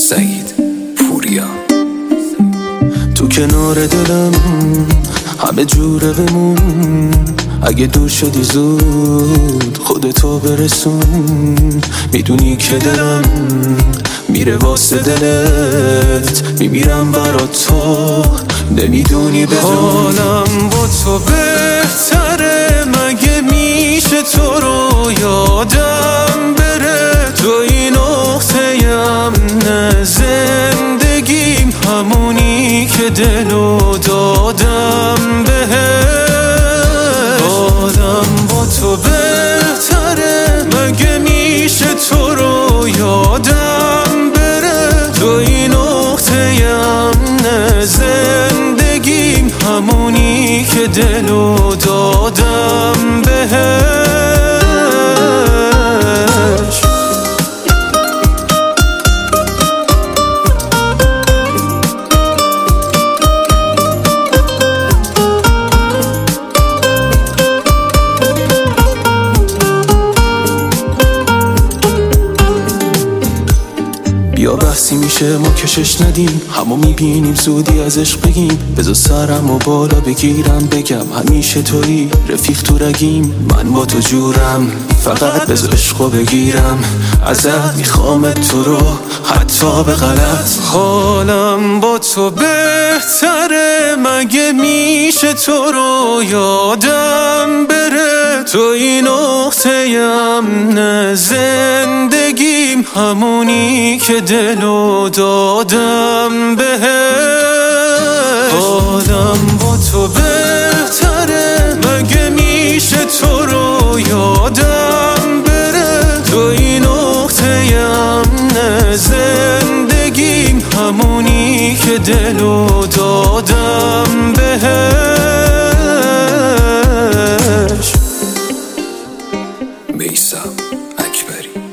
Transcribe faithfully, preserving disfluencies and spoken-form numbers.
سعید پوریا. تو کنار دلم همه جوره بمون، اگه دور شدی زود خودتو برسون. میدونی که دلم میره واسه دلت، میمیرم برا تو، نمیدونی بدون. حالم با تو بهتره، مگه میشه تو رو یادم بره؟ تو این نقطه امن زندگیم، همونی که دلو دادم بهت. حالم با تو بهتره، مگه میشه تو رو یادم بره؟ تو این نقطه امن زندگیم، همونی که دلو دادم بهت. بیا بحثی میشه ما کشش ندیم، همو میبینیم زودی از عشق بگیم. بذار سرم و بالا بگیرم بگم همیشه تویی رفیق تو رگیم. من با تو جورم، فقط بذار عشقو بگیرم ازت، میخوام تو رو حتی به غلط. حالم با تو بهتره، مگه میشه تو رو یادم بره؟ تو این نقطه امن زندگیم، همونی که دلو دادم بهت. حالم با تو بهتره، مگه میشه تو رو یادم بره؟ تو این نقطه امن زندگیم، همونی که دلو دادم بهش. میثم اکبری.